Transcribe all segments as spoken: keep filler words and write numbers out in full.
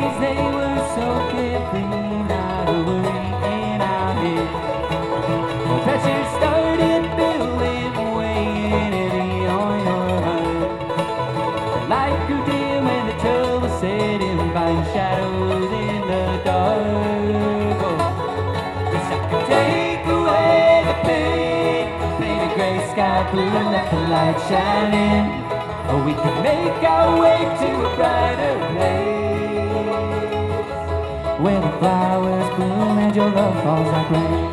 days they were so carefree, not a worry in our head. The pressure started building, weighing heavy on your heart. The light grew dim when the trouble set in, finding shadows in the dark. Oh, wish I could take away the pain, paint a gray sky blue, let the light shine in. Or we could make our way to a brighter place, where the flowers bloom and your love falls like rain.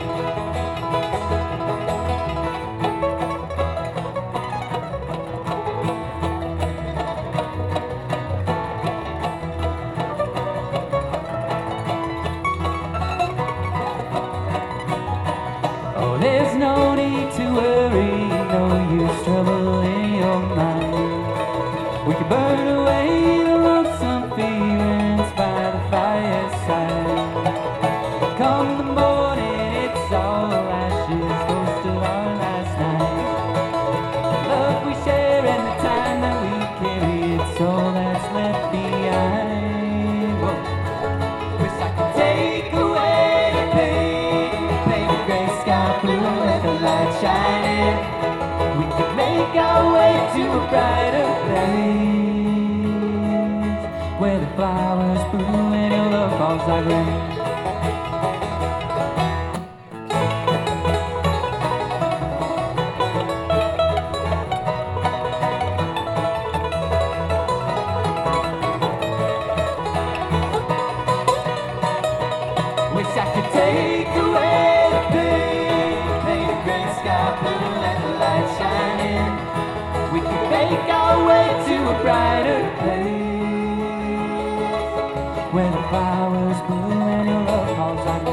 Oh, there's no need to worry, no use troubling your mind. We can burn away the lonesome feelings by the fireside. Come the morning, it's all ashes, ghost of our last night. The love we share and the time that we carry, it's all that's left behind. Whoa. Wish I could take away the pain, paint a gray sky blue, let the light shine in. We could make our way to a brighter place, where the flowers bloom and your love falls like rain. Wish I could take away the pain, paint a gray sky blue, let the light shine in. We could make our way to a brighter place, where the flowers bloom and your love falls like